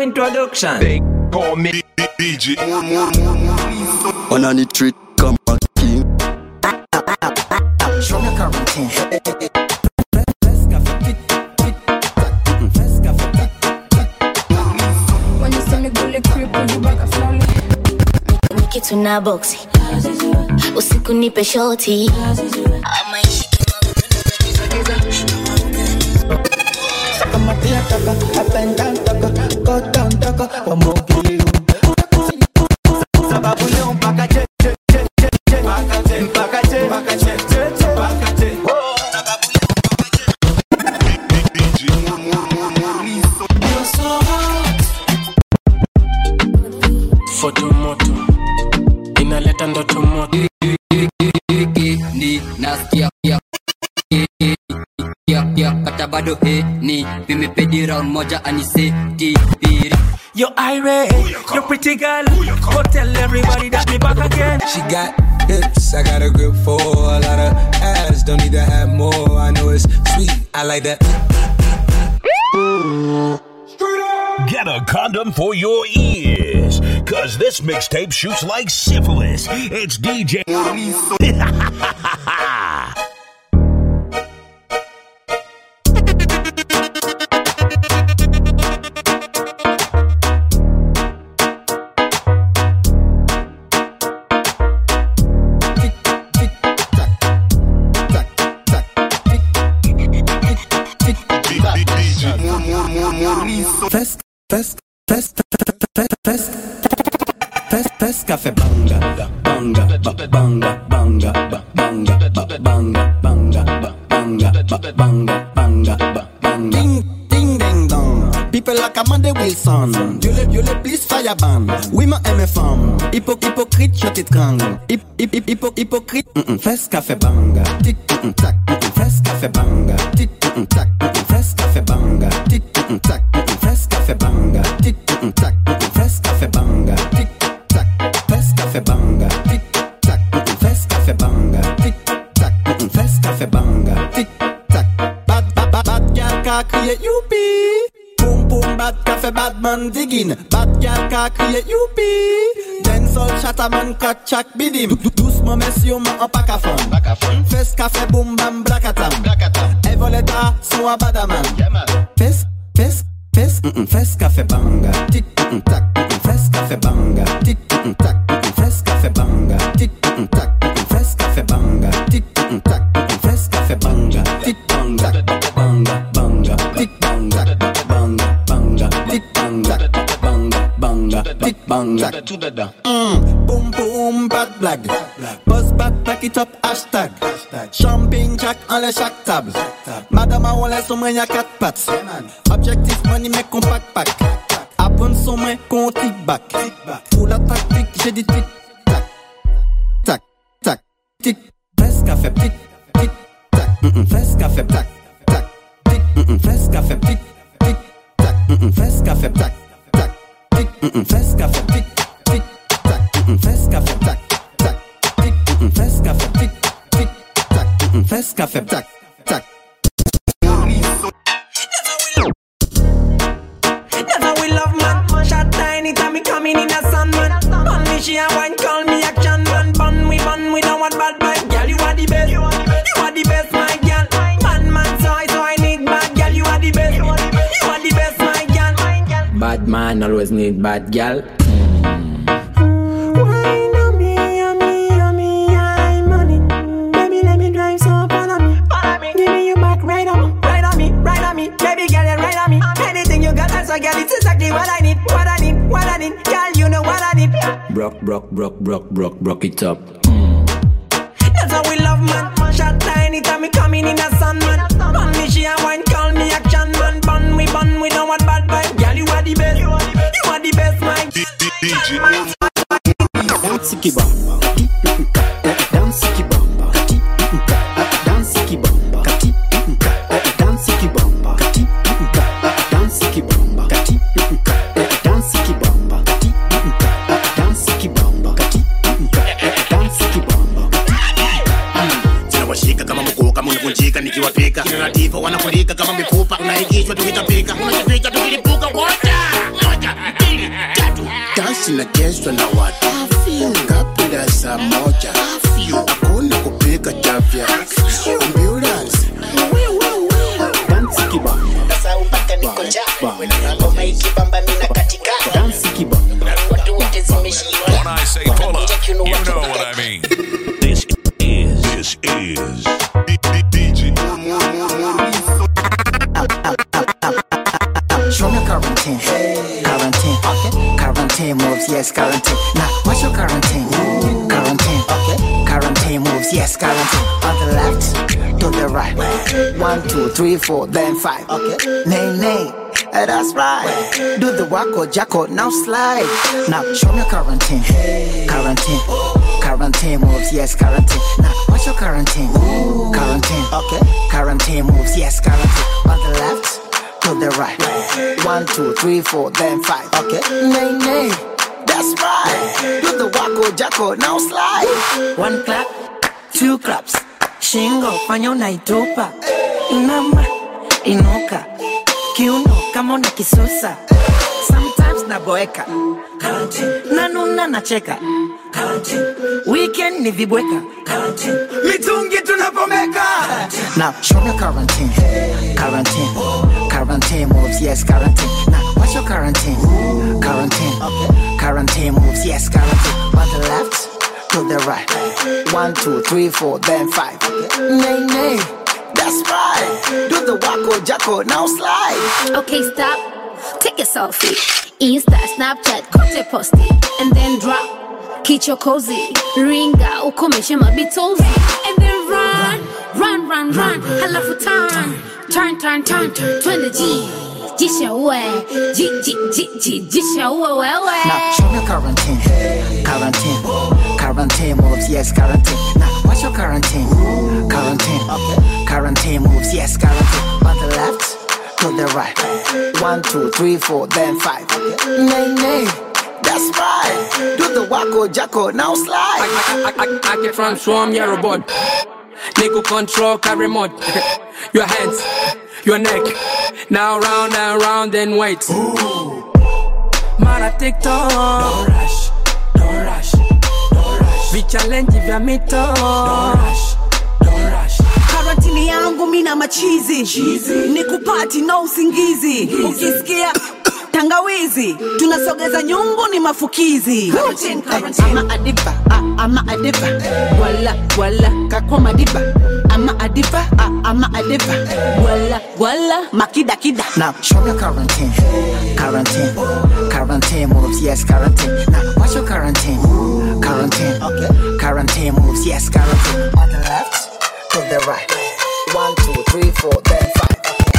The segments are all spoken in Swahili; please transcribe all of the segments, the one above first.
introduction. They call me DJ. On any treat, come back king. Show me quarantine. When you see me go like creep, you back a slowly. Kitu na boxi usiku nipe shoti ama Kama tia taka, up and down taka, go down taka, wamogili sababu leo mpaka che che che che che mpaka che mpaka che mpaka che che che mpaka che sababu leo mpaka che Fotomoto inaleta ndoto moto ni nasikia ya kata bado ni vimepedi round moja anise tibiri. Yo Irene, you're pretty girl. Go tell everybody that me back again. She got hips, I got a grip for a lot of ass. Don't need to have more, I know it's sweet, I like that. Get a condom for your ears, cause this mixtape shoots like syphilis. It's DJ. Fest café banga banga banga banga banga banga banga banga banga ding ding ding dong. People like Amanda Wilson. You le please fire ban. Oui ma MFM. Hypocrite je t'étrangle. Hypocrite. Fest café banga. Tic tac. Fest café banga. Tic tac. Fest café banga. Tic tac. Fest café banga. Tic tac. Fest café banga. Tic tac. Fest café banga. Tic tac. Fest café banga. Tic tac. Fest café banga. Tic tac. Bad girl ka crier youpi. Boom boom bad café bad man digging. Bad girl ka crier youpi. Dancehall chataman kat chak bidim. Doucement messieurs ma en pack à fond. Fest café boom bam blackatam. Evoleta son a badaman. Fest café banga. Tic tac. Fest café banga. Tic tac. Fest café banga. Tic tac. Fest café banga. Tic tac. Fest café banga. Tic banga banga banga. Tic banga banga banga. Tic banga banga banga. Tic banga tout dedans. Boom boom bad blague. Buzz back pack it up hashtag. Champagne jack en les chaque table. Madame a on laisse au moins y'a 4 pattes. Objectif money mec qu'on pack. Apprendre son main qu'on tic back. Pour la tactique j'ai dit tic tac. Tac tac tic. Fest café tic tic tac. Fest café tac tac. Tic. Fest café tic tic tac. Fest café tac tac. Tic. Fest café tic tic tac. Fest café tac tac. Tic. Fest café tic tic tac. Fest café tac tac. Never will love man. Shot tiny time me coming in a sun man. Bun me she a wine call me action man. Bun we don't want bad man. Girl you are the best. You are the best my girl. Man so I need bad girl. You are the best. You are the best my girl. Bad man always need bad girl. Wine on me, I'm money. Baby, let me drive so follow me. Give me your back, ride on me. Baby girl, you right on me. Anything you got, that's a girl. It's exactly what I need. What I need. Girl, you know what I need. Broke it up. That's how we love man. Shot tiny time me coming in a sun man. Bun me she a wine call me action man. Bun we don't want bad vibe. Girl, you are the best. You are the best man. Dance ki bamba. Dance ki bamba. Dance ki bamba. Dance ki bamba. Dance ki bamba. Dance ki bamba. Dance ki bamba. Dance ki bamba. Tunawashika kama mkuu kama unavunjika nikiwapika. Kina natifa wanafurika kama mifupa unaigishwa tukitapika. Unajificha tukilipuka wote. Moja Dansi na kesho na watu Kapila saa moja Hakuna kupika chafya Ambulance Dansi kibamba Sasa upaka niko njaa Ngoma ikibamba mina katika Dansi kibamba Watu wote zimeshika When I say pull up, you know what I mean. This is DJ. Show me quarantine, quarantine, okay. Quarantine moves, yes, quarantine. Now, what's your quarantine? Quarantine, okay. Quarantine moves, yes, quarantine. On the left, to the right. 1, 2, 3, 4, then 5, okay. Nay, nay, that's right. Do the wacko, jacko, now slide. Now, show me quarantine, quarantine. Quarantine moves, yes, quarantine. Now, what's your quarantine? Quarantine, okay. Quarantine moves, yes, quarantine. On the left, to the right. 1, 2, 3, 4, then 5. Okay. Nay, nay. That's right. Do the wacko jacko, now slide. 1 clap, 2 claps. Shingo, fanyo naitupa. Inama, inuka. Kiuno, kama una kisusa. Sometimes naboeka. Nanuna nacheka. Weekend ni vibweka. Mitungi tunapomeka. Now show me quarantine. Quarantine. Quarantine moves, yes, quarantine. Now what's your quarantine? Quarantine. Okay. Quarantine moves, yes, quarantine. On the left, to the right. 1, 2, 3, 4, then 5. Okay. Nay, nay. That's right. Do the wacko jacko, now slide. Okay, stop. Take a selfie. Insta, Snapchat, kote posti. And then drop. Kicho cozy. Ringa, ukomeshe mabitozi. And then run. Halafu turn. Twende G. Jisha uwe. Jisha uwe wewe. Now show me quarantine. Quarantine. Quarantine moves, yes, quarantine. Now what's your quarantine? Quarantine. Okay. Quarantine moves, yes, quarantine. On the left, to the right. 1, 2, 3, 4, then 5. Okay. Nay. That's right. Do the wacko jacko, now slide. I can transform your robot. Nigga control, carry remote. Your hands, your neck. Now round and round and wait. Mara TikTok. Don't rush. Be challenge vya mito. Don't rush. Karantini yangu mina machizi. Nikupati no usingizi. Ukisikia tangawizi, tunasogeza nyungu ni mafukizi. Ama adiba, wala, kakwa madiba. Ama adiba, wala, makida. Now show me quarantine. Quarantine moves, yes, quarantine. Now what's your quarantine? Quarantine, okay. Quarantine moves, yes, quarantine. On the left, to the right. 1, 2, 3, 4, then 5.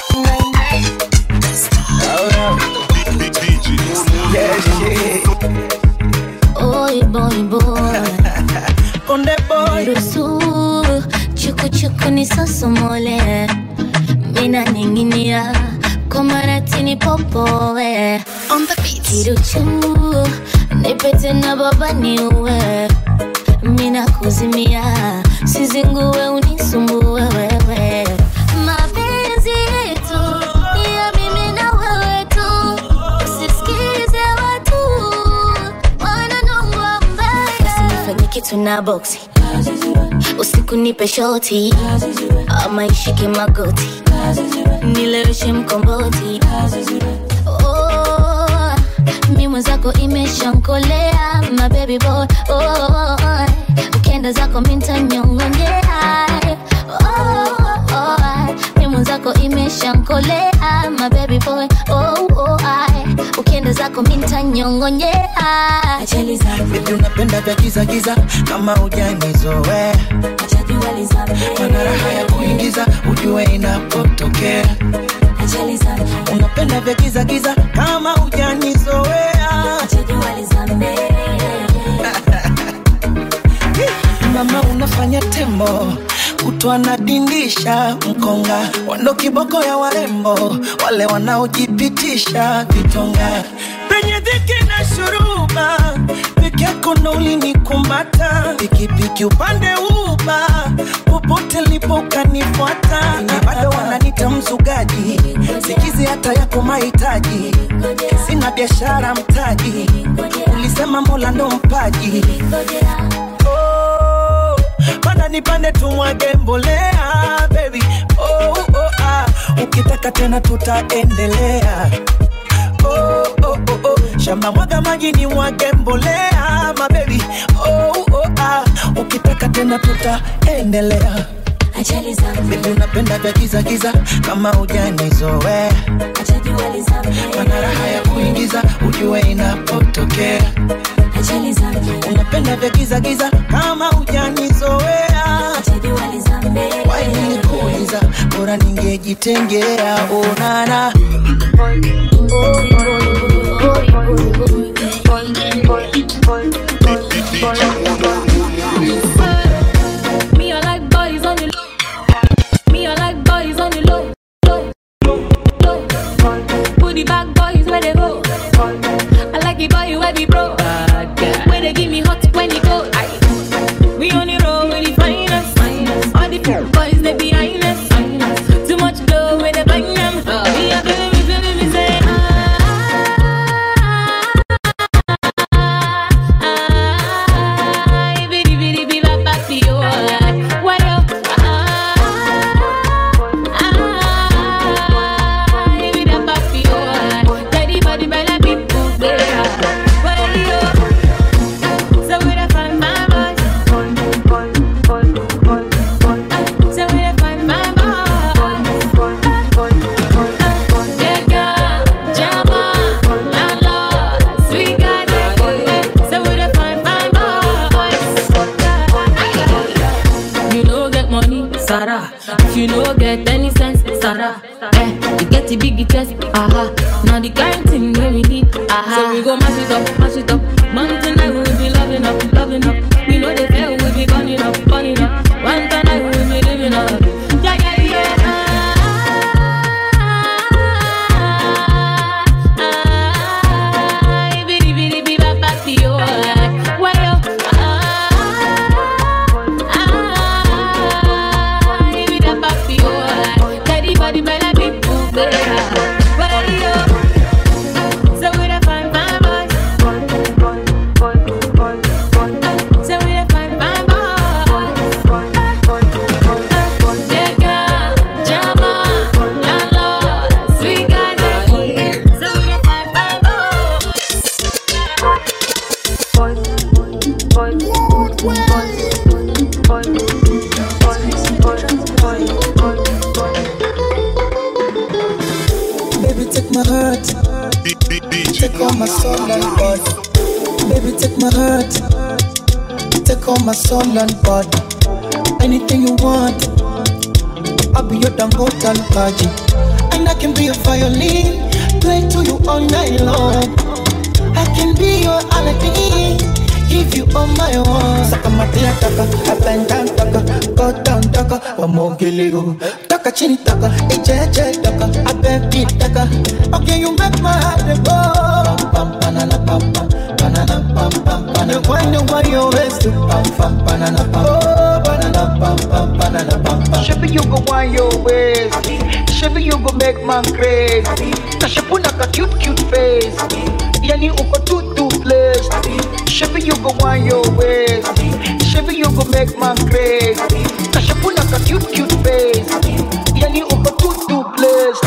Oi boy Konde boy Rusu Chuku ni sosomole Mina ninginia Komaratini popoe On the beat Kiruchu Nipete na baba niwe Mina kuzimia Sizinguwe unisumbuwe wewe Mapenzi yetu ya mimi na wewe tu Usisikize watu wananongwa mbaya Usinifanye kitu na boxi Usiku nipe shoti Ama ishike magoti Nileweshe mkomboti Oh, mi mwenzako imeshankolea My baby boy, oh, ukienda zako minta nyongonyea mi mwenzako imeshankolea My baby boy, oh, ukienda zako minta nyongonyea Baby unapenda vya giza kama hujanizoea Mana raha ya kuingiza ujue inapotokea Unapenda vya giza kama hujanizoea Mama unafanya tembo kutwa na dindisha mkonga Wando kiboko ya warembo wale wanaojipitisha vitonga Penye dhiki na shuruba peke yako ndo ulinikumbata Pikipiki upande uba popote lipo kanifuata Na bado wananita mzugaji sikizi hata pata yako mahitaji, sina biashara mtaji, ulisema Mola ndo mpaji. Oh, mana nipande tumwage mbolea baby. Oh, oh, ah, ukitaka tena tutaendelea. Oh, oh, oh, oh, shamba mwaga maji ni mwage mbolea my baby. Oh, oh, ah, ukitaka tena tutaendelea. Ajali zangu baby unapenda vya giza giza kama hujanizoea. Ajali zangu mana raha ya kuingiza ujue inapotokea. Ajali zangu unapenda vya giza giza kama hujanizoea. Ajali zangu why nikuuliza bora ningejitengea. Oh nana Me I like boys on the low. Me I like boys on the low. Put the back boys where they go. I like the boy where we bro. Where they give me hot when you go. We on the road with the finest. All the boys they behind us. Too much glow when they bang them. Me I feeling me say if you no get any sense, Sarah. You get the big chest, aha. Now the kind thing where we need, aha. So we go mash it up, mash it up. Mountain I will be loving up, loving up. We know they fail, we'll be burning up, burning up. One time I will be living up. Yeah, yeah, yeah. Take all my soul and body. Baby, take my heart. Take all my soul and body. Anything you want, I'll be your Dangote and Kaji. And I can be a violin, play to you all night long. I can be your Aladdin, give you all my own. Saka matia taka, up and down taka, go down taka, wamogiligo. Taka chini taka, ejeje taka, abebi taka. Okay, you make my heart go. Pam pam banana pam pam, banana pam pam banana. Why you waste pam pam banana pam. Oh banana pam pam banana pam pam. Shabby you go wind your waist. Shabby you go make man crazy. Kashapuna ka cute cute face. Yani uko too blessed. Shabby you go wind your waist. Shabby you go make man crazy. Kashapuna ka cute cute face. Yani uko too blessed.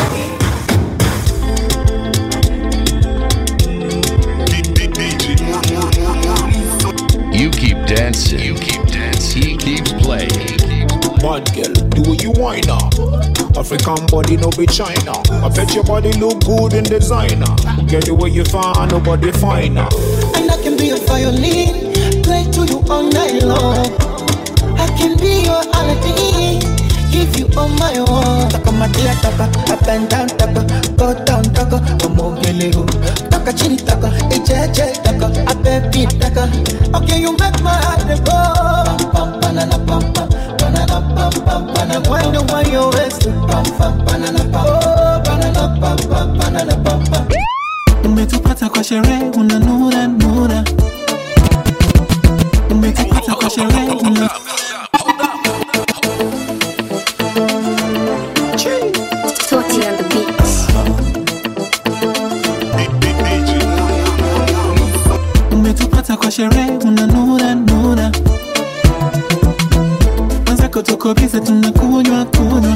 You keep dancing. You keep dancing. He keeps playing. Bad girl, do what you whine now. African body no be China. I bet your body look good in designer. Get the way you find, nobody finer. And I can be a violin, play to you all night long. I can be your Aladdin, give you all my own. Taka matia taka, up and down taka, go down taka, wamogiligo. Taka chini taka, ejeje taka, abebi taka. Okay, you make my heart go. Pam pam banana pam pam, banana pam pam banana. Why you waste pam pam banana pam. Oh banana pam pam banana pam pam. Umetupata kwa sherehe una nura nura. Umetupata kwa sherehe una. Toti on the beat. tuko bize tunakunywa.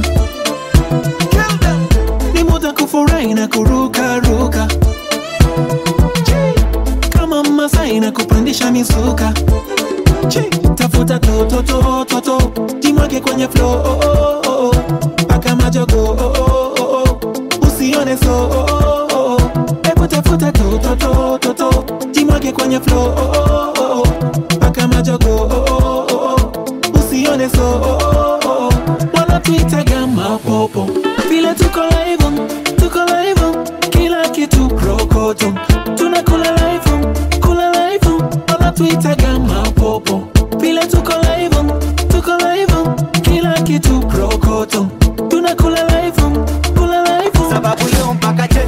Ni muda kufurahi na kuruka. Kama Masai na kupandisha misuka. Tafuta toto jimwage kwenye flow paka majogo usione so ebu tafuta toto jimwage kwenye flow paka majogo usione so wanatuitaga mapopo vile tuko live kila kitu krokoto tunakula live wanatuitaga mapopo vile tuko live kila kitu krokoto tunakula live sababu leo mpaka che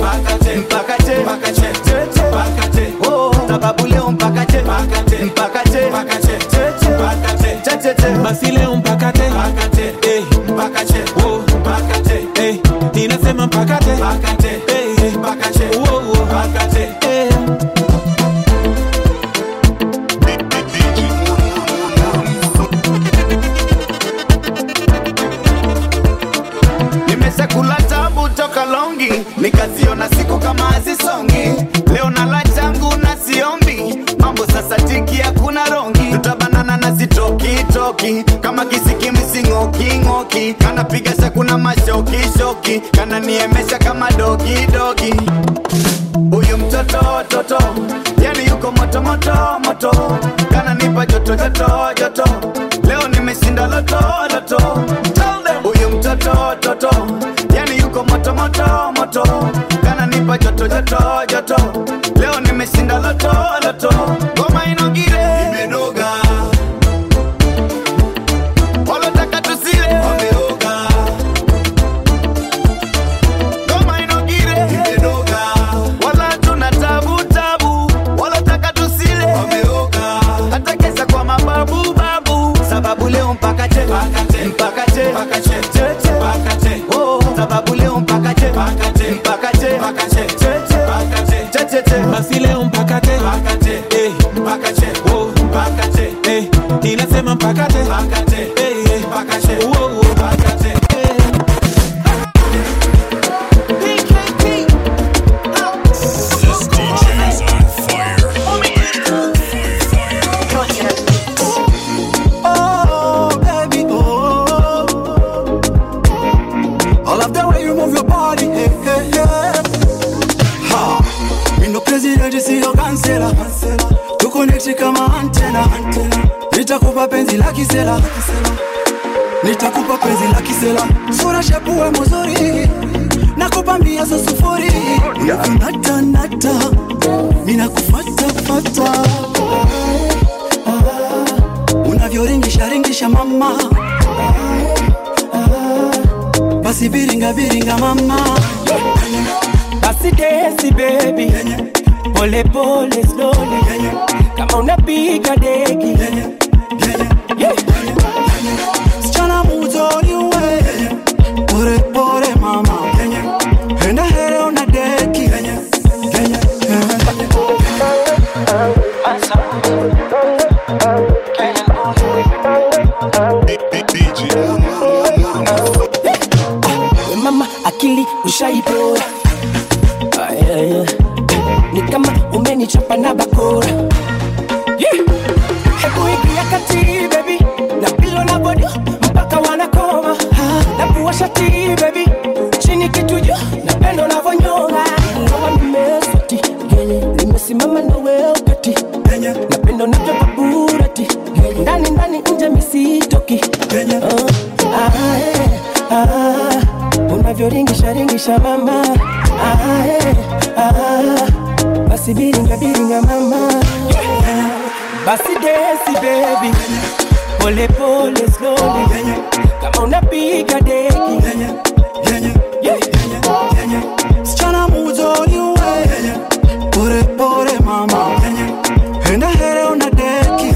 oh sababu leo mpaka che basi leo mpaka che oh ninasema mpaka che oh nimeshakula tabu toka longi nikaziona siku kama hazisongi leo na la changu na siombi mambo sasa tiki hakuna rongi tutabanana na sitoki kama kisikimisi ngoki kana piga shakuna mashoki kana niemesha kama dogi huyu mtoto yani yuko moto kana nipa joto leo nimeshinda loto huyu mtoto yani yuko moto kana nipa joto leo nimeshinda loto ngoma inogire imenoga wala taka tusile wameoga ngoma inogire imenoga wala tuna tabu wala taka tusile wameoga hata kesa kwa mababu sababu leo mpaka che oh sababu leo mpaka che basi leo mpaka che oh ninasema mpaka che oh This DJ's on fire. Oh, baby, oh. I love the way you move your body, hey. Ha, me no president, see your cancela. Tu connect kama antena. Nitakupa penzi la kisela. Sura shepu mzuri. Nakupa mbia za sufuri. Nata, mina kufata. Unavyoringisha mama. Basi biringa mama. Basi desi baby, pole slowly, kama unapiga deki. Sichana muzuri we, pore mama. Henda here una deki. Mama akili ushaipora, ni kama umenichapa na bakora. Hebu ingia kati baby, na pilo na body mpaka wanakoma. Na puwa shati baby, chini kitu juu, na pendo na vonyonga. Ngoma nimesoti, nimesimama na wewe kati. Na pendo na japa burati, ndani nje misitoki. Unavyoringisha mama. Basi biringa mama. Basi desi baby, pole slowly, kama unapiga deki. Sichana muzuri we, pore mama. Henda here una deki.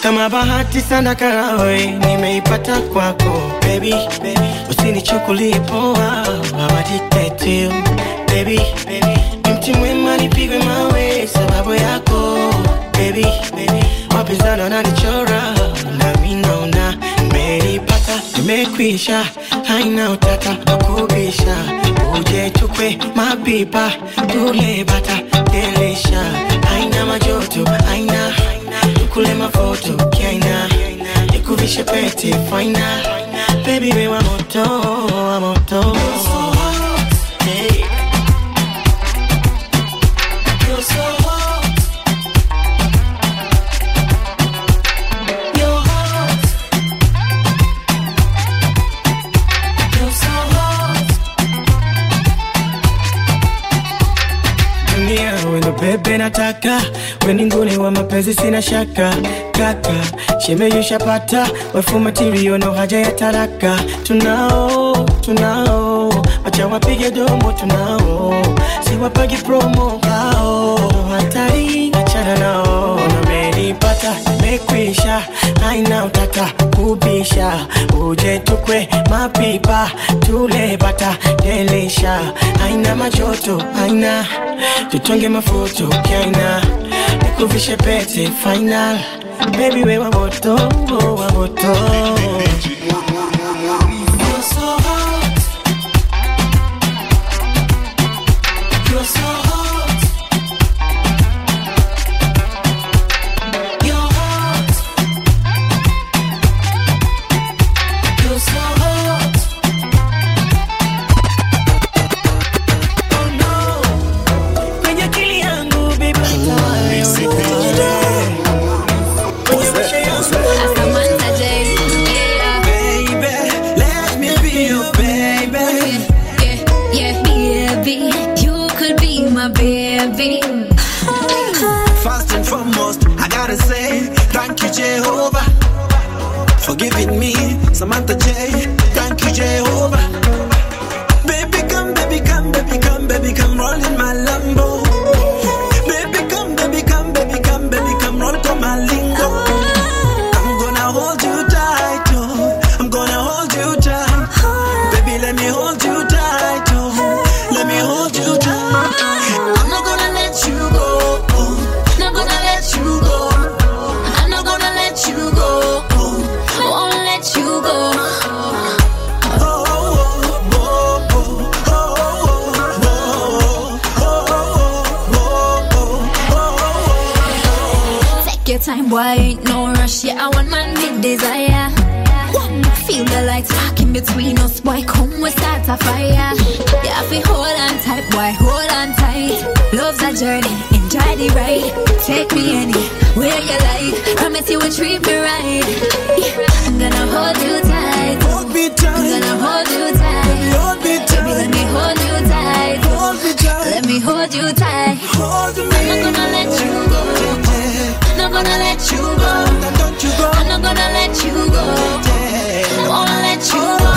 Kama bahati sana karawe nimeipata kwako baby, usinichukulie poa, I'm addicted to you baby. Mti mwema nipigwe mawe sababu yako baby. Wapinzani wananichora na mimi naona nimeipata, nimekwisha, haina utata wakubisha. Uje tukwe mapipa tule bata delisha, haina majoto, haina tukule mafoto kiaina, nikuvishe pete faina baby, we wa moto, wa moto. Hey. You're so hot. You're hot. You're so hot. Dunia wendo bebe nataka, weninguni wa mapenzi sina shaka. Kaka, shemeyusha pata, wefu material no haja ya taraka. Tunao, wacha wapige domo tunao. Si wapagi promo hao, no hatari, achana nao. Umenipata, nimekwisha, haina utata kubisha. Uje tukwe mapipa, tule bata delisha. Haina majoto, haina tutonge mafoto kiaina, nikuvishe pete final baby, we wa moto, wa moto. You're so hot. You're so hot. You're hot. You're so hot. Oh no, kwenye akili yangu baby, baby. First and foremost, I gotta say thank you, Jehovah, for giving me Samantha J. Thank you, Jehovah. Baby, come, baby, come, baby, come, baby, come, roll in my Lambo. Baby, come, baby, come, baby, come, baby, come, roll to my lingo. I'm gonna hold you tight, oh. I'm gonna hold you tight. Baby, let me hold you tight, oh. Let me hold you tight. I'm not gonna let you go. Not gonna let you go. I'm not gonna let you go. Won't let you go. Take your time, boy, ain't no rush. Yeah, I want my big desire. Feel the lights sparking between us, boy, come we start a fire. Yeah, if we hold on tight, boy, hold on tight. Love's a journey, enjoy the ride. Take me anywhere you like, promise you will treat me right. Yeah, I'm gonna hold you tight. Hold me tight. I'm gonna hold you tight. Hold me tight. Baby, let me hold you tight. Hold me tight. Let me hold you tight. Hold me. I'm not gonna let you go. I'm not gonna let you go. Don't you go. I'm not gonna let you go. I won't let you go.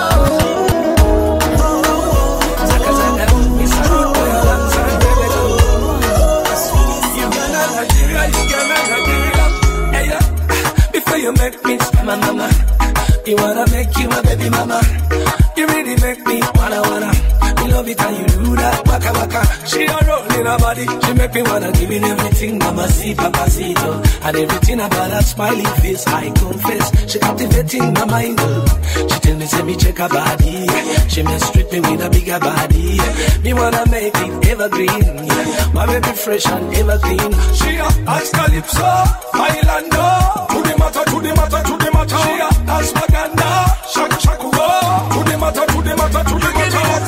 Before you make me my mama, you wanna make you my baby mama. You really make me wanna. You love it how you do that, waka waka. She don't roll in her body. She make me wanna give it everything, mama see, papacito. And everything about her smiling face, I confess. She captivating my mind. She tell me, say me check her body. She may strip me with a bigger body. Me wanna make it evergreen. My baby fresh and evergreen. She has calypso, Highlander. To the matter, to the matter, to the matter. She has Maganda, Shaka Shaku. To the matter, to the matter, to the matter.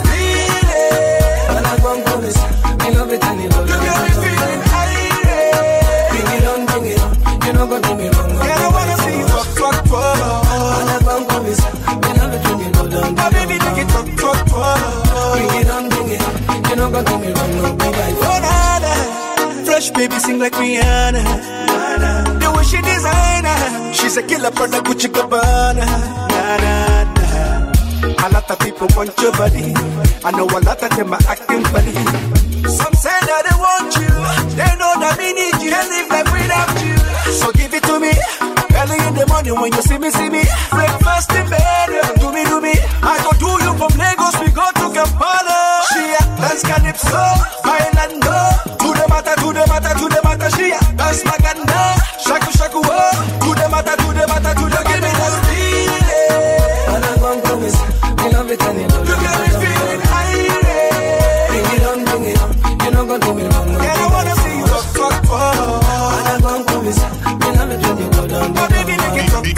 I love it and you love it. You got me feeling high. Bring it on, bring it on. You're not gonna do me wrong. Yeah, I wanna see you fuck. I love one promise. You love it when you go down. My baby, take it fuck. Bring it on, bring it on. You're not gonna do me wrong. No, be like oh, fresh baby, sing like Rihanna. The way she designer. She's a killer product, Gucci Gabbana. A lot of people want your body. I know a lot of them are acting funny. Some say that they want you. They know that we need you. Can't live life without you. So give it to me. Girl, you when you see me. Breakfast in bed, do me. I go do you from Lagos, we go to Kampala. She a dance calypso, bailando. To the matter. She a dance maganda, shaku oh. To the matter. Give me that feeling. And I'm gon' promise, me love it and you got me feeling high. Bring it on, you know gon' do me wrong. Yeah, I wanna see you talk. And I'm gon' promise, me love it when you go down. But baby, make it talk.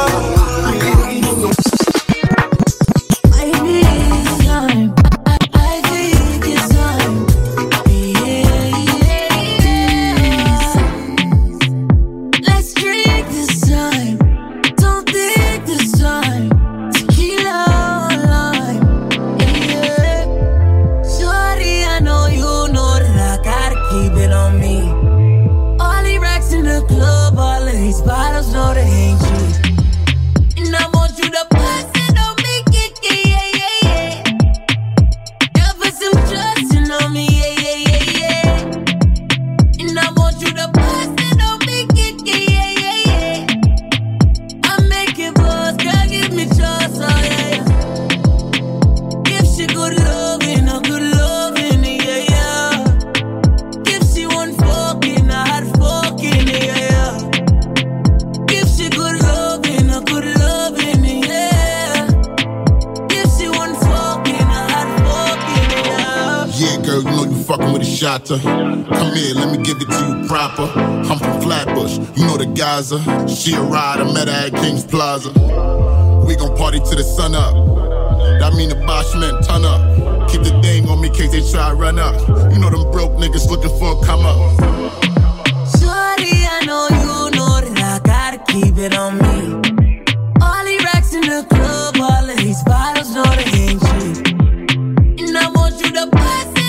Come here, let me give it to you proper. I'm from Flatbush, you know the Gaza. She a ride, I met her at King's Plaza. We gon' party till the sun up. That mean the Bosch men turn up. Keep the dang on me in case they try to run up. You know them broke niggas looking for a come up. Shorty, I know you know that I gotta keep it on me. All the racks in the club, all of these bottles know they ain't cheap. And I want you to pass it.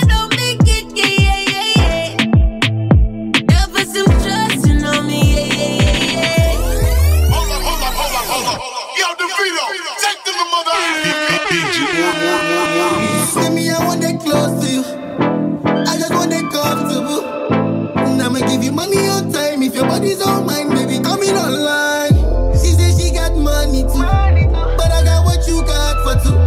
See me, I want that close to you. I just want that comfortable. And I'ma give you money on time. If your body's on mine, baby, coming online. She said she got money too, but I got what you got for two.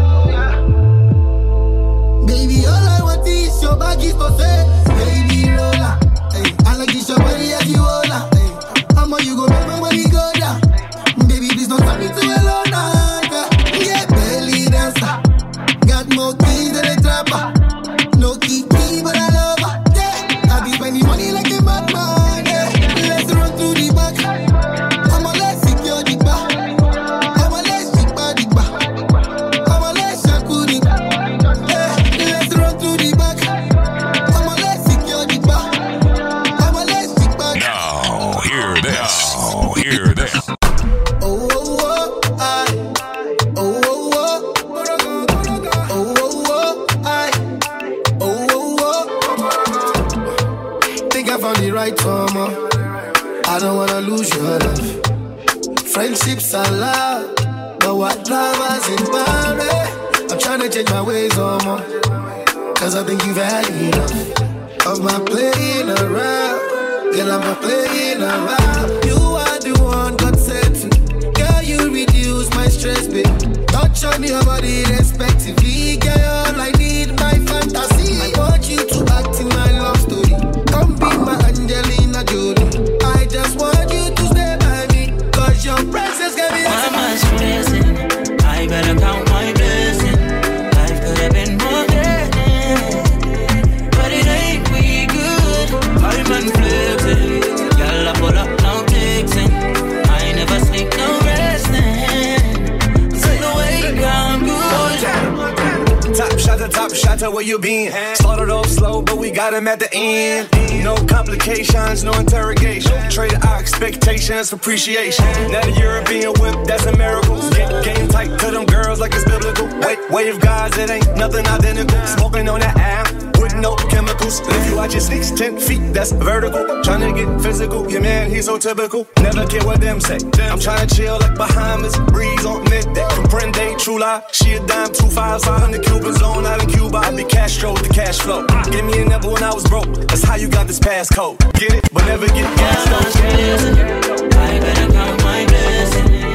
Baby, all I want is your baggies for sale. Baby, roller. Hey, I like this your body as you roller. Hey, how much you go make my money go down? Baby, please don't stop me too alone. Yeah, belly dancer. Got more keys than a trapper. No key, but I love her. Yeah, I be spending money like a madman. Yeah, let's run through the back. I'ma let secure the bar. I'ma let the bar. I'ma let shaku the bar. Yeah, let's run through the back. I'ma let secure the bar. I'ma let the bar. Now, hear this. Right, Mama. I don't wanna lose your love. Friendships are loud, but what lovers in marriage? I'm trying to change my ways, Mama. Cause I think you've had enough of my playing around. Girl, I'm not playing around. You are the one God said to. Girl, you reduce my stress, babe. Touch on your body respectively. Girl, all I need, my fantasy. I want you to act in my love story. Come be my Angelina Jolie. I just want you to stay by me. Cause your presence can be why am I stressing? I better count my blessing. Life could have been more good, but it ain't we good. I'm flexing. Y'all I pull up, no texting. I never sleep, no resting. Say the way I'm good. Top shot, where you been? Started off slow, but we got him at the end. No complications, no interrogation. Traded our expectations for appreciation. Now the European whip, that's a miracle. Game tight to them girls like it's biblical. Wave guys, it ain't nothing identical. Smoking on that app with no chemicals. If you watch your 6, 10 feet, that's vertical. Tryna get physical, your man, he's so typical. Never care what them say. I'm tryna chill like Bahamas, breeze on midday. Comprende, true lie. She a dime, 2.5, 500 Cuban zone out in Cuba. I be Castro with the cash flow. Give me a number when I was broke. That's how you got this passcode. Get it, but never get gas. I better count my blessings.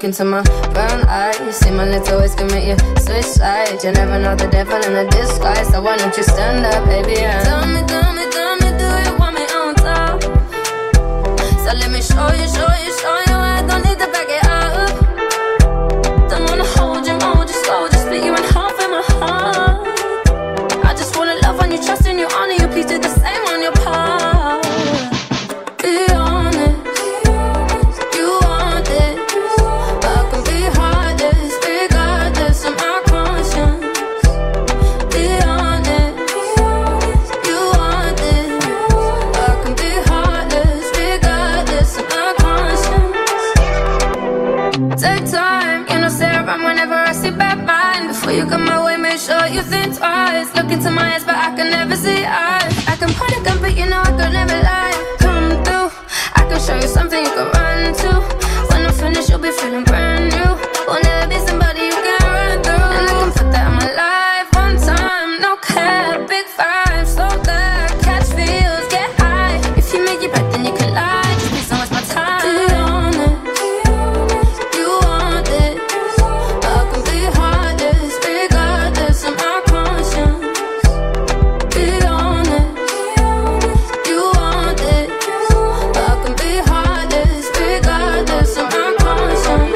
look into my brown eyes. You see my lips always commit you switch sides. You never know the devil in a disguise. So why don't you stand up, baby? And tell me, do you want me on top? So let me show you. I don't need to back it up. Don't wanna hold you slow, just split you in half in my heart. I just wanna love on you, trust in you, honor you. Please do the same on your part. Be honest, you want it. I can be heartless, regardless of my conscience. Be honest, you want it. I can be heartless, regardless of my conscience. Take time, you know, say around whenever I see bad mind. Before you come my way, make sure you think twice. Look into my eyes, but I can never see eyes. I can point a gun, but you know I could never lie. Come through, I can show you something you can run to. When I'm finished, you'll be feeling brand new. Will never be somebody you can run through. And I can put that in my life one time. No cap, big five, slow that, catch feels, get high. If you make it back, then you can lie. Just please don't waste my time. Be honest, you want it. I can be heartless, regardless of my conscience. Be honest, you want it. I can be heartless, regardless of my conscience.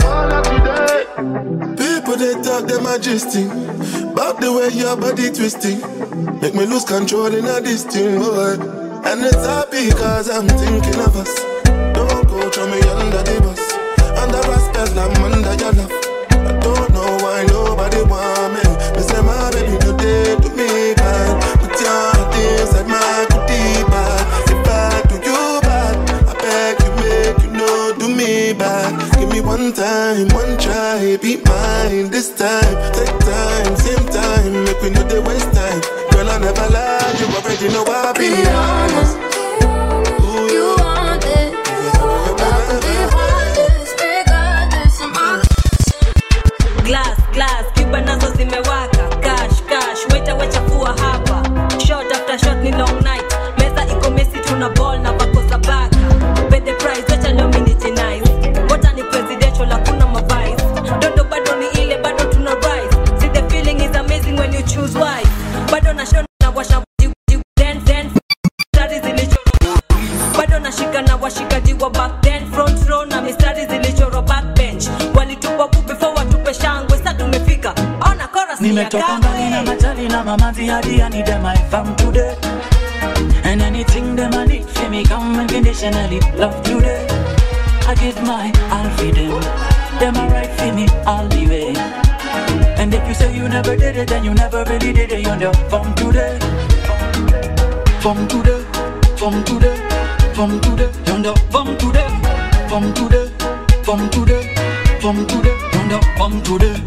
People they talk them majestic about the way your body twisting. Make me lose control in a this thing, boy. And it's happy cause I'm thinking of us. Don't go throw me under the bus. Under a spell, I'm under your love. I don't know why nobody want me. Me say my baby today do me bad. Put your heart inside my goodie bag. If I do you bad, I beg you make you know do me bad. Give me one time, one try, be mine this time. Take time, same time, make we know they waste time. Girl, I never lie, you already know I be honest. You want it. I can be heartless, regardless of my Glass, kiba nazo zimewaka. Cash, wacha kuwa hapa. Shot after shot ni long night. Meza iko messy, tuna ball na bako za baka. Pay the price, wacha leo minute nice. Wata ni presidential, hakuna mavice. Dondo bado ni ile, bado tuna rise. See the feeling is amazing when you choose wise. Bado na show na washa then studies zilichoro. Bado na shika na washika diwa back then. Front row na mistari zilichoro backbench. Walitupa before watupe shangwe, sasa tumefika. Ona chorus ni nimetoka mbali na majali na mamazi hadi I need them I found today. And anything them I need for me come unconditionally love today. I give my all for them. Them are right for me all the way. And if you say you never did it, then you never really did it. You're from today. From today. From today. From today. You're from today. From today. From today. From today. You're from today.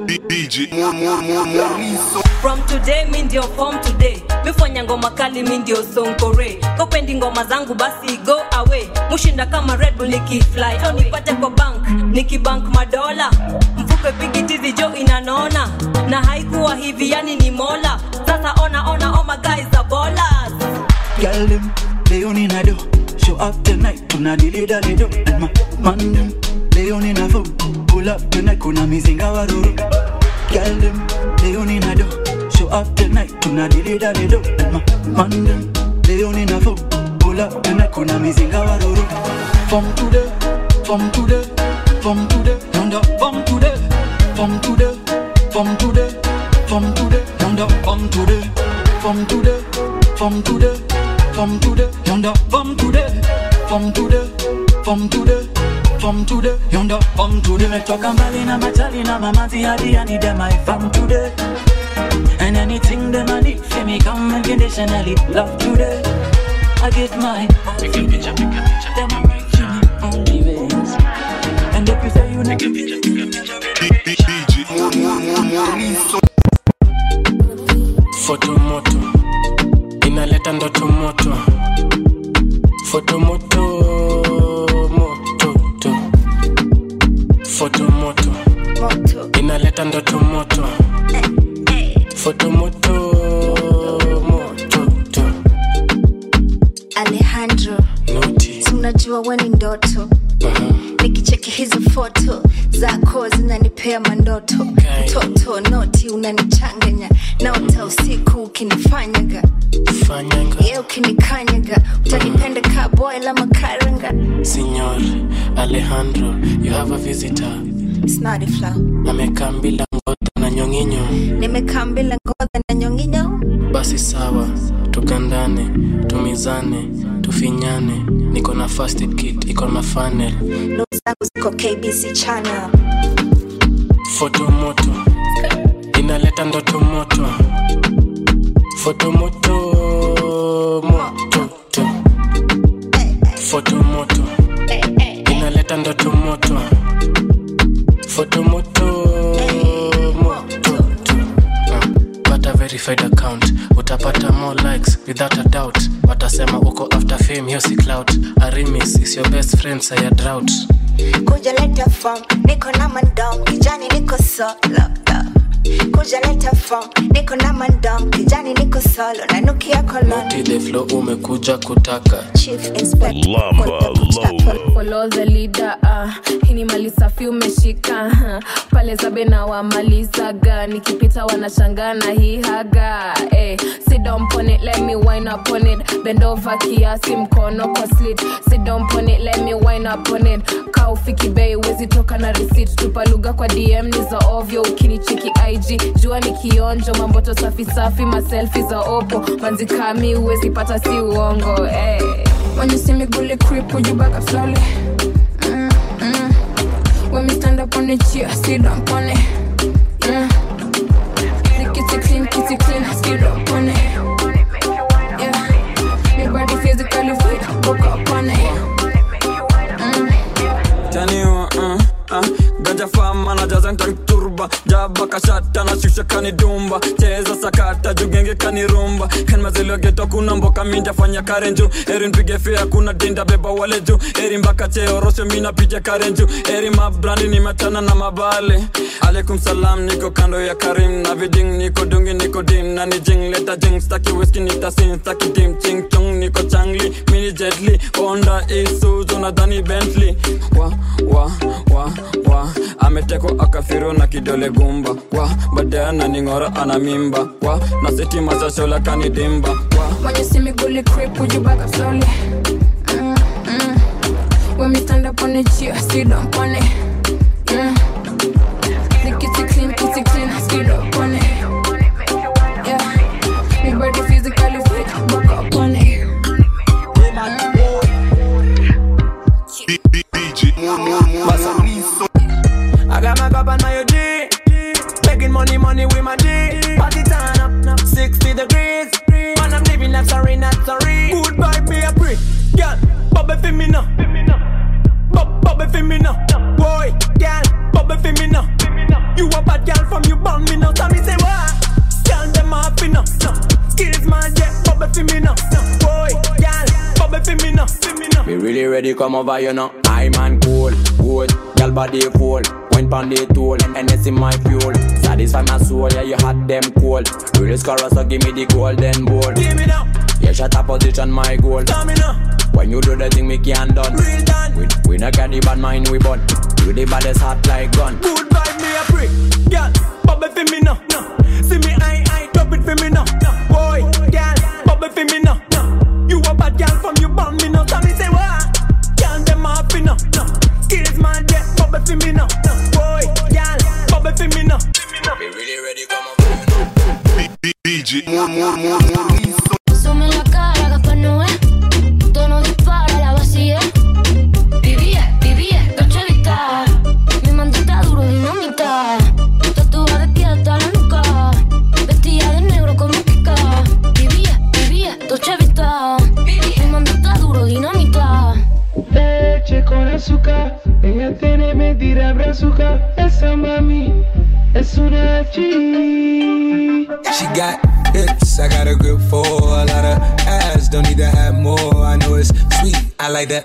From today, mi ndio form today. Mifanya ngoma kali mi ndio sonkore. Kopendi ngoma zangu basi go away. Mushinda kama Red Bull nikifly. Au nipate kwa bank, nikibank madola. Mfupe pikitizi jo inanona. Na haikuwa hivi yani ni mola. Sasa ona all my guys are ballers. Girl them, they only na do. Show up tonight, tuna dilida lido. And my man them, they only na phone. Pull up tonight, kuna mizinga waruru. Girl them, they only na do. Show up tonight, tuna dilida lido. And my man them, they only na phone. Pull up tonight, kuna mizinga waruru. From today, from today, from today, yonder from today, from today, from today, from today, yonder from today, from today, from today, from today, yonder from today, from today, from today, from today, yonder from today. Nimetoka mbali na majali na mamazi hadi I need them I found today. And anything them I need for me come unconditionally love today. I give my them I right to me only ways. And if you say you never Fotomoto inaleta ndoto moto. Fotomoto moto. Fotomoto inaleta ndoto moto. Fotomoto moto. Alejandro, Noti unajua wewe ni ndoto. nikicheki hizo foto zako zinanipea mandoto. Mtoto noti unanichanganya, naota usiku ukinifanyaga ukinikanyaga, utanipenda ka boy la makaranga. Signor Alejandro, you have a visitor. Snotty flow. Amekambila ngoda na nyonginyo. Nimekambila ngoda na nyonginyo. Basi sawa, tukandane, tumizane, tufinyane. Niko na first aid kit, iko na funnel. Notes zangu ziko KBC channel. Foto moto, inaleta ndoto moto. Foto moto, moto to. Foto moto, inaleta ndoto moto. Foto moto, moto to. Pata verified account, utapata more likes without a doubt. Watasema uko after fame, hiyo si clout. Arimis is your best friend, say a drought. Kuja leta form, niko na mandom, kijani niko solo. Kuja leta form, niko na mandom, kijani niko solo. Nanukia kolon. Noti the flow umekuja kutaka. Chief Inspector Lamba Lolo. Follow the leader, hini mali safi umeshika. Pale zabe na wamalizaga, nikipita wanashangana hii haga. Sit down on it, let me wind up on it. Bend over kiasi mkono kwa slit. Sit down on it, let me wind up on it. Kaufiki bei wezi toka na receipt. Tupa lugha kwa DM ni za ovyo, ukinicheki IG jua ni kionjo, mamboto safi safi, maselfie za opo. Manzi kami uwezi pata si uongo. When you see me bully creep, would you back up slowly? When me stand up on the chair, sit down on it. Kitty clean, sit up on it. Me body physically fit, book up on it. Ganja fama na jaza ntanturba. Jaba kashata na shusha kanidumba. Cheza sakata jugenge kanirumba. Kan mazelo geto kuna mboka minja fanya karenju. Erin pige fea kuna dinda beba wale ju. Erin baka cheo rosho mina pija karenju. Erin mabrandi ni matana na mabale. Alaikum salam niko kando ya Karim. Na viding niko dungi niko dim. Na ni jing leta jing staki whiskey nita sin. Staki dim ching chong niko changli. Mini jetli Honda Isuzu na Dani Bentley. Ameteko akafiro na kidole gumba. Badea na ningora ana mimba. Na seti masashola kanidimba. When you see me bully creep, would you back up slowly? When me stand up on the chair, sit down on it. The kitty clean, sit up on it. Me body physically fit, back up on it. I got my cup and my OG. Begging money with my G. Party turn up, 60 degrees. Man, I'm living life, sorry, not sorry. Goodbye, be a prick. Girl, bubble for me now. Bubble for me now. Boy, girl, bubble for me now. You a bad girl from you born me now. Tell me say what? Girl, them off me now. Skills man, yeah, bubble for me now. Boy, girl, bubble for me now. Me really ready, come over, you know. I man cool, good. Girl body full, wine pon the tool, and it's in my fuel. Satisfy my soul, yeah, you hot them cool. Really score so give me the golden ball. Give me now. Yeah, shut up position, my goal. Tell me now. When you do the thing, me can't done. Real done. We not got the bad mind, we born. You the baddest hot like gun. Goodbye, me a prick. Girl, bubble for me now. See me, I drop it for me now. Boy, girl, bubble for me now. You a bad girl from you born me now. Tell me say what? Girl, them off me now. Skills man, yeah, bubble for me now. Boy, girl, bubble for me now. Be really ready, come on. BG, more. Sume la cara, Gaspar Noé. Tono dispara, la vacía. Vivía, Dolce Vita. Mi mandita duro, dinamita. Tatuada de pie hasta la nuca. Vestida de negro como Kika. Vivía, Dolce Vita. Mi mandita duro, dinamita. Leche con azúcar, ella tiene mentira brazuca. Esa mami es una G. She got hips, I got a grip for a lot of ass. Don't need to have more. I know it's sweet, I like that.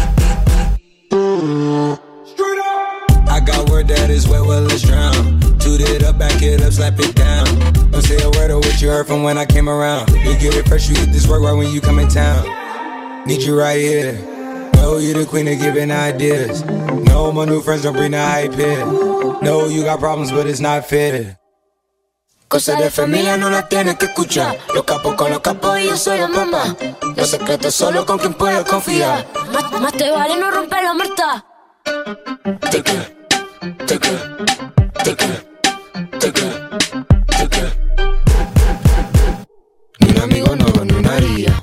I got word that is wet, well let's drown. Toot it up, back it up, slap it down. Don't say a word of what you heard from when I came around. You get it fresh, you get this work right when you come in town. Need you right here. know you the queen of giving ideas. No, my new friends don't bring the hype here. No, you got problems, but it's not fair. Cosas de familia no las tienes que escuchar. Los capos con los capos y yo soy la mamá. Los secretos solo con quien puedes confiar. Más te vale no romper la muerta. Ni un amigo nuevo, ni una haría.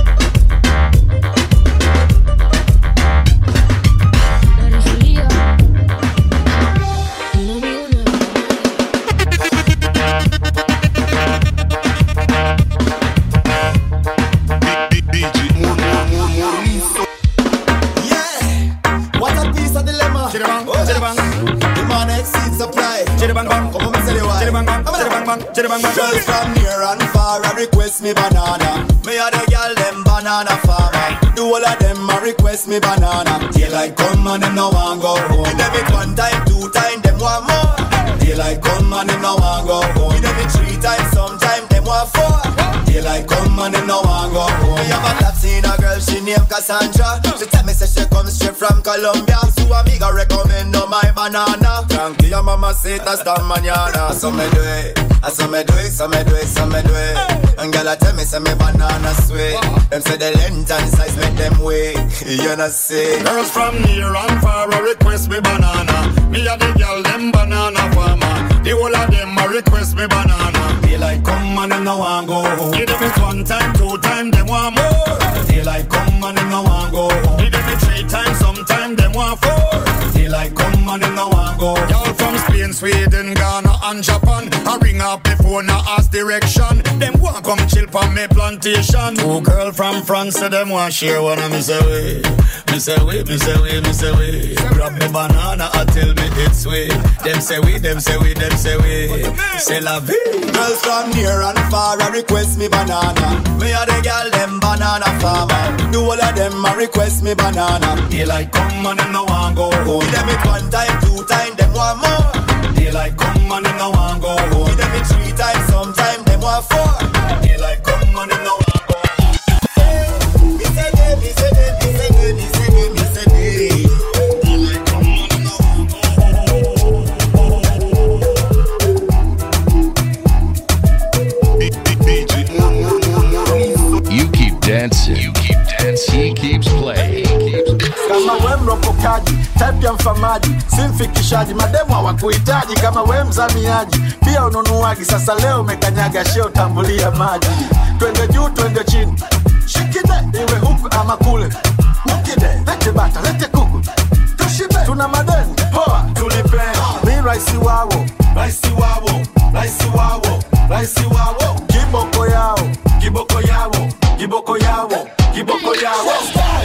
Girls from near and far a request me banana. Me a the girl them banana farmer. Do all of them a request me banana. Daylight come and them no want go home. Give them it 1 time, 2 time, them want more. Daylight come and them no want go home. Give them it 3 times, sometime them want 4. Daylight come and them no want go home. Me have a top seen a girl, she named Cassandra. She tell me say she comes straight from Colombia. So amiga recommend no my banana. Tranquil your mama say that's the mañana. So me do it. So me do it, so me do it, so me do it. And girl a tell me say me banana sweet. Them say the length and size make them wait. You know see. Girls from near and far a request me banana. Me a the girl them banana farmer. The whole of them a request me banana. Daylight come and them no want go home. Give them it 1 time, 2 time, them want more. Daylight come and them no want go home. Give them it 3 times, sometime them want 4. Daylight come and them no want go home. Y'all from Spain, Sweden, Ghana and Japan. I ring up the phone, I ask direction. Them want come chill from me plantation. 2 girls from France, so them want share one of me say we. Me say we, me say we, me say we. Grab me banana, I tell me it's sweet. Them say we, them say we, them say we. C'est la vie. Girls from near and far a request me banana. Me a the girl them banana farmer. Do all of them a request me banana. Daylight come and them no want go home. Give them it 1 time, 2 time, them want more. Daylight come and them no want go home. Give them it 3 times, sometime them want 4. Daylight come and them no want go home. Me say they, me say they, me say they, me say they, me say they. Daylight come and them no want go home. You keep dancing. You keep dancing. He keeps playing. Kama we mropokaji, type ya mfamaji, simfikishaji, mademu hawakuhitaji. Kama we mzamiaji, pia ununuaji. Sasa leo umekanyaga sheo, tambulia maji. Twende juu, twende chini, shikide, iwe huku ama kule. Mukide, lete bata, lete kuku, tushibe, tuna madeni, poa, tulipe. Mi raisi wawo, raisi wawo, raisi wawo, raisi wawo. Kiboko yao, kiboko yao, kiboko yao, kiboko yao.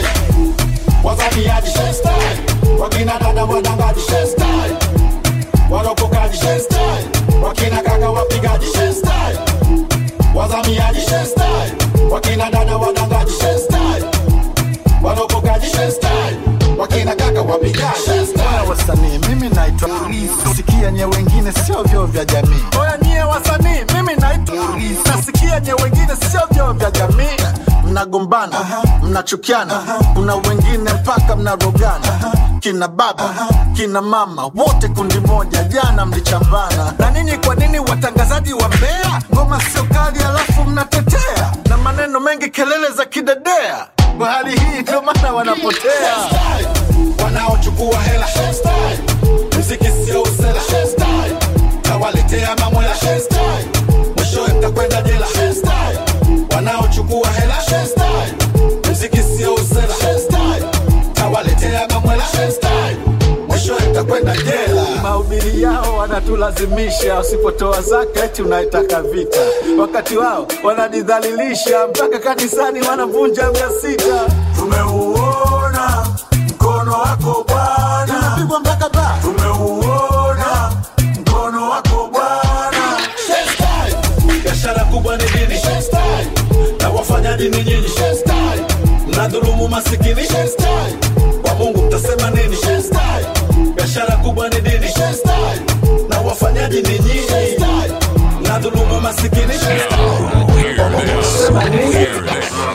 Wazamiaji style, wakina dada wadangaji style, waropokaji style, wakina kaka wapigaji style, wazamiaji style, wakina dada wadangaji style, waropokaji style, wakina kaka wapigaji style. Wasanii mimi naitwa nasikia nye wengine sio vyo vya jamii. Oya nye wasanii mimi naitwa nasikia nye wengine sio vyo vya jamii. Mnagombana, mnachukiana, kuna wengine mpaka mnarogana. Kina baba, kina mama, wote kundi moja, jana mlichambana. Na nini kwa nini watangazaji wa mbea? Ngoma sio kali alafu mnatetea, na maneno mengi kelele za kidedea. Kwa hali hii ndio maana wanapotea. Wanaochukua hela, muziki sio usela, kawaletea mamwela, mwisho mtakwenda jela. Wanaochukua hela, muziki sio usela, kawaletea mamwela, mwisho mtakwenda jela. Mahubiri yao wanatulazimisha, usipotoa zaka eti unaitaka vita. Wakati wao wanadidhalilisha, mpaka kanisani wanavunja 600. Tumeuona mkono wako Bwana, tunapigwa mpaka ba. Tumeuona mkono wako Bwana. Biashara kubwa ni dini, na wafanya dini nyinyi. Mnadhulumu masikini, kwa Mungu mtasema nini? Biashara kubwa ni dini, na wafanya dini nyinyi. Mnadhulumu masikini, kwa Mungu mtasema nini?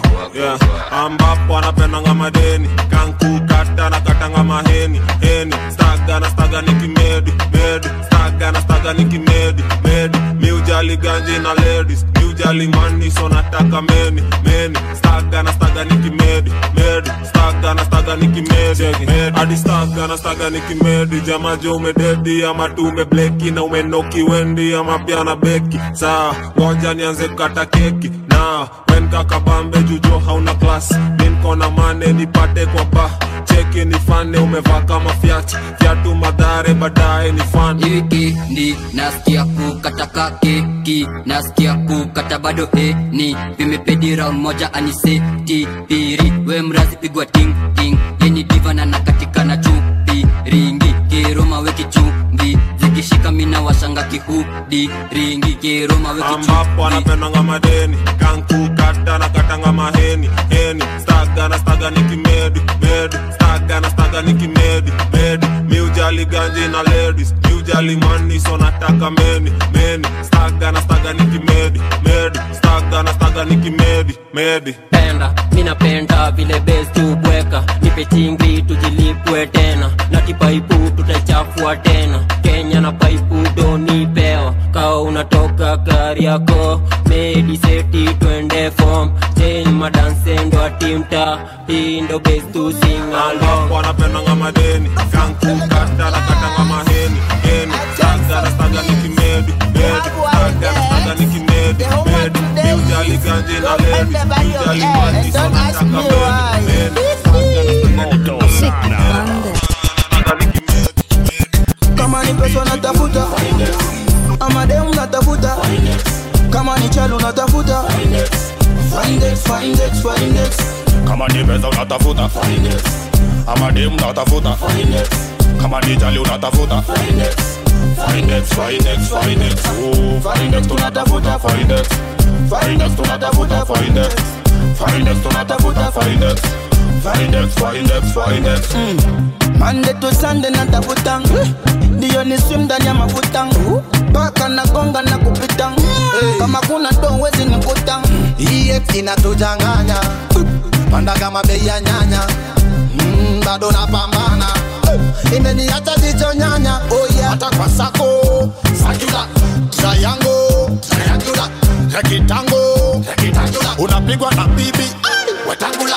yeah. Ambapo anapendanga madeni, kanku kata na katanga maheni, heni. Staga nikimedi, medi. Staga nikimedi, medi. Mi ujali ganji na ladies, mi ujali money so nataka meni. Staga nikimedi, medi. Staga nikimedi, medi. Adi staga nikimedi. Jama jo umededi ama tu umebleki na umenoki wendi ama pia na beki. Saa ngoja nianze kata keki na wen kakabambe jujo hauna class. Min kona mane nipate kwa ba. Cheki ni fane umevaa kama fiatu madhare baadaye ni fan. Iki ni nasikia kukata keki, nasikia kukata bado ni vimepedi round moja aniseti piri. We mrazi pigwa ting ting, yeni divana na katika na chupi ringi. Kiroma weki chumbi, zikishika mina washanga kihudi ringi. Kiroma weki chumbi. Ambapo anapendanga madeni, kanku kata na katanga maheni, heni. Staga nikimedi, medi. Staga nikimedi, medi. Mi ujali ganji na ladies, mi ujali money so nataka meni. Staga nikimedi, medi. Staga nikimedi, medi. Mina penda vile base tubweka. Nipe chingri tujilipwe tena. Na kipaipu tutachafua tena. Kenya na paipu doni pewa. Kao unatoka gari yako, medi seti twende form. Chain madanse ndo atimta, ndo base tu sing along. Ambapo anapendanga madeni, kanku kata na katanga maheni, heni. Staga nikimedi, medi. Staga nikimedi, medi. Mi ujali ganji na ladies, mi ujali money so nataka meni. Kama ni pesa natafuta, ama demu natafuta, kama ni chalo natafuta. Find it. Kama ni pesa unatafuta, ama demu natafuta, kama ni chalo unatafuta. Find it. Oh, find it tunatafuta, find it. Find it tunatafuta, find it. Find it tunatafuta, find it. Find it. Monday to Sunday natafuta, ndio ni swim ndani ya mafuta. Paka na gonga na kupita, kama kuna don wezi nikuta. Hii inatujanganya, panda kama bei ya nyanya. Bado napambana, imeniacha jicho nyanya. Oh yeah, hata kwa sako, sakula, triangle, rectangle, unapigwa na bibi, wetangula.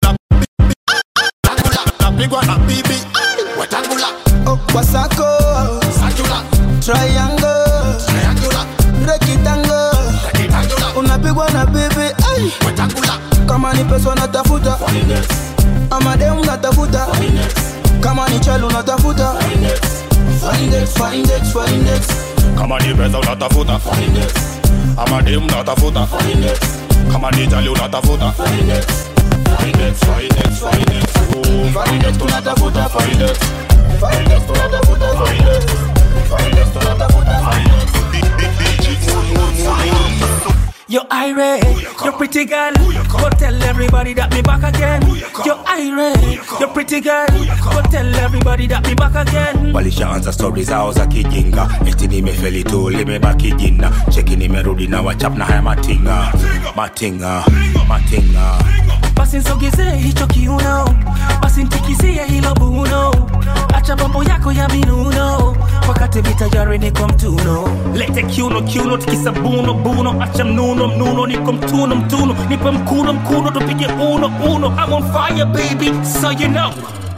Unapigwa na bibi, wetangula. Oh kwa sako, sakula, triangle, rectangle, unapigwa na bibi, wetangula. Kama ni pesa natafuta, ama demu natafuta, kama ni chalo natafuta. Find it. Kama ni pesa unatafuta, ama demu natafuta, kama ni chalo unatafuta. Find it. Oh, find it tunatafuta, find it. Find it tunatafuta, find it. Find it tunatafuta, find it. You're irate, you're pretty girl. Go tell everybody that me back again. You're irate, you're pretty girl. Go tell everybody that me back again. Walishaanza stories zao za kijinga, eti nimefeli tu limebaki jina. Cheki nimerudi na wachap na haya matinga. Basi nsogeze hicho kiuno, basi ntikizie hilo buno. Acha mambo yako ya minuno, wakati vita jari niko mtuno. Lete kiuno tikisa buno. Acha mnuno niko mtuno. Nipe mkuno tupige uno. I'm on fire baby, so you know.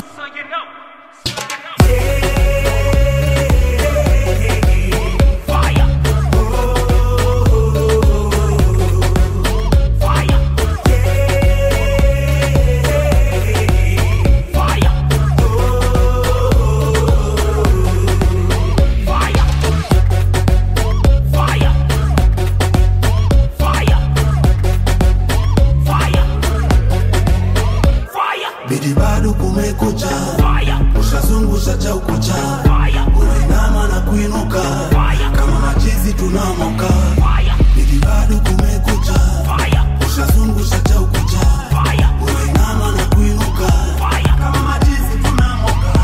Bidi bado kumekucha, ushazungusha cha ukucha, unainama na kuinuka, kama machizi tunamoka. Bidi bado kumekucha, ushazungusha cha ukucha, unainama na kuinuka, kama machizi tunamoka.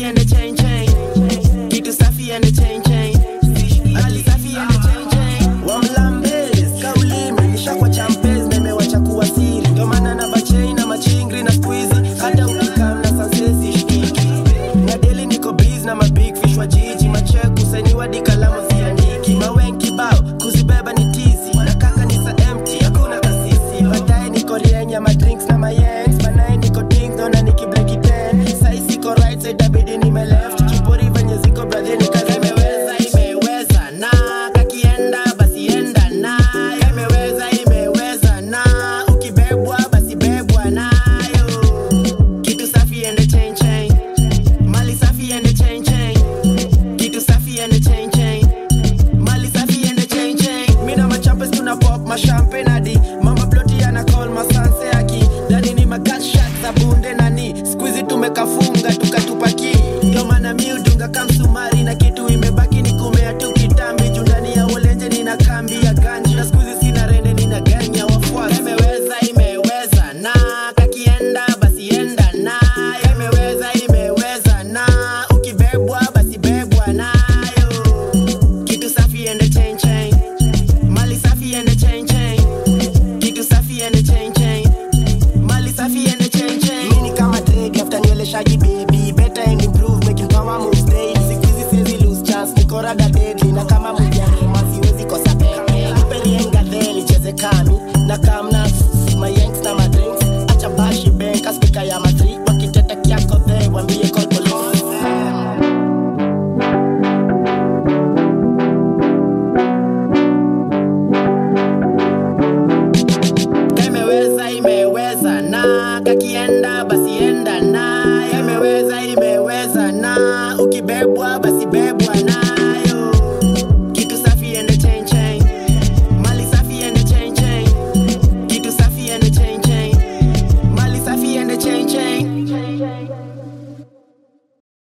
safi and the chain chain. Kitu safi and the chain chain. Ali safi and the chain chain. Wamlambes, kaulime, nishakwa champez, nimewacha kuwa siri. Ndio maana na bachain na machingri na squeezy. Hata ukikam na sansesi shiki. Na daily niko busy na mabig fish wa jiji. Macheku sainiwa di kalamu ziandiki. Mawenki bao, kuzibeba ni tizi. Na kaka nisa empty, hakuna kasisi. Baadaye niko rienya, madrinks na mayengs. Banaye niko ding, dona niki break it ten. Sai siko right side, abidi nime left. Kipori venye ziko brother ni kazi imeweza na kakienda basi enda na imeweza na ukibebwa basi bebwa nayo. Kitu safi and the chain chain. Mali safi and the chain chain. Kitu safi and the chain chain. Mali safi and the chain chain. Mina machampes tuna pop ma champagne hadi mama ploti ana call ma sanse aki. Dani ni magat shot za bunde nani. Squeeze tumekafunga tukatupaki. Ndio maana mi udunga kamsumari na kitu imebaki ni kumea tu kitambi. Jundani ya olenje nina kambi ya ganji. Na squeeze sina rende nina ganya wafuasi. Imeweza na kakienda basi enda na imeweza na ukibebwa basi bebwa nayo. Kitu safi and the chain chain. Mali safi and the chain chain. Kitu safi and the chain chain. Mali safi and the chain chain. Mini kama Drake after nywele shaggy baby. Better and improve making power moves daily. Sikuizi siwezi lose chance niko rada deadly. Na kama mujani siwezi kosa peke. Nipelienga deli cheze kami. Na kamna my yanks na my drinks. Acha bashi benka speaker ya matri. Wakiteta kiako there wambie call police. Imeweza na kakienda basi enda na imeweza